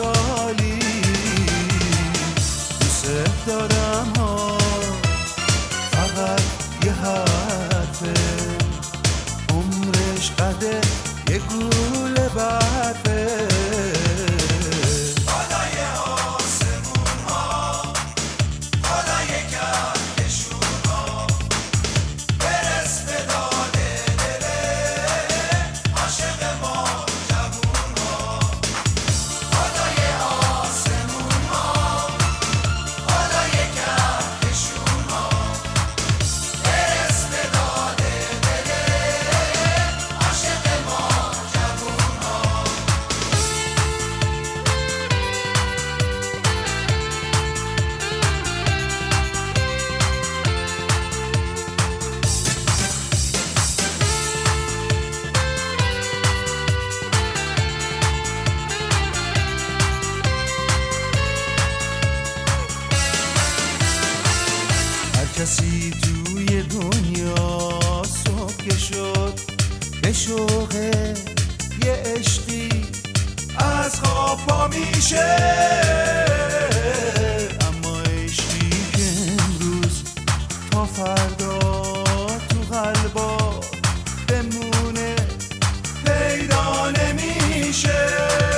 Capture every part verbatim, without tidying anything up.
خوشحالی دوست دارم ها فقط یه حرفه عمرش قده یه گوله برفه کسی توی دنیا صبح که شد به شوقه یه عشقی از خواب پا میشه اما عشقی که امروز تا فردا تو قلبا بمونه پیدا نمیشه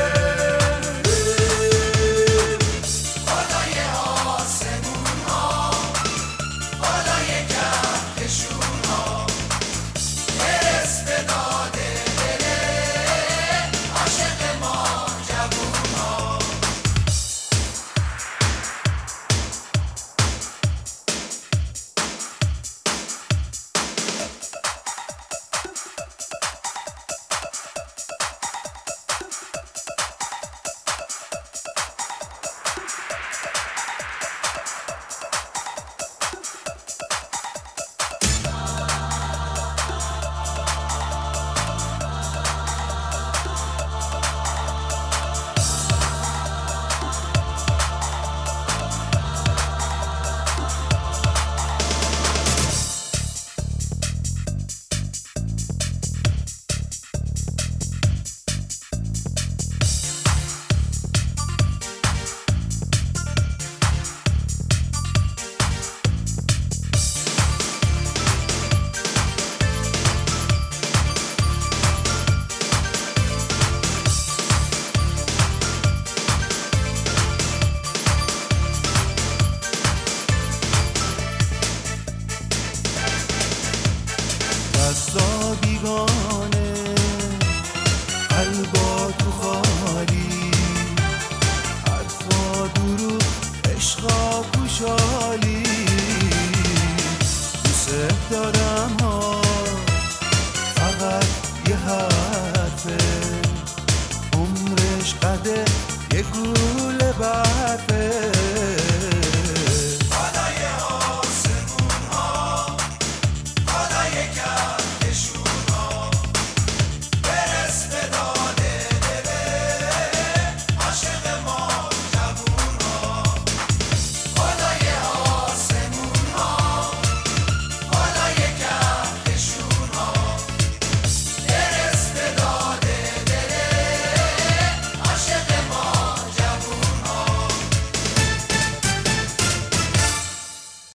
دستا بیگانه قلبا تو خالی حرفا دروغ عشقا خوشحالی دوست دارم ها فقط یه حرفه عمرش قده یه گوله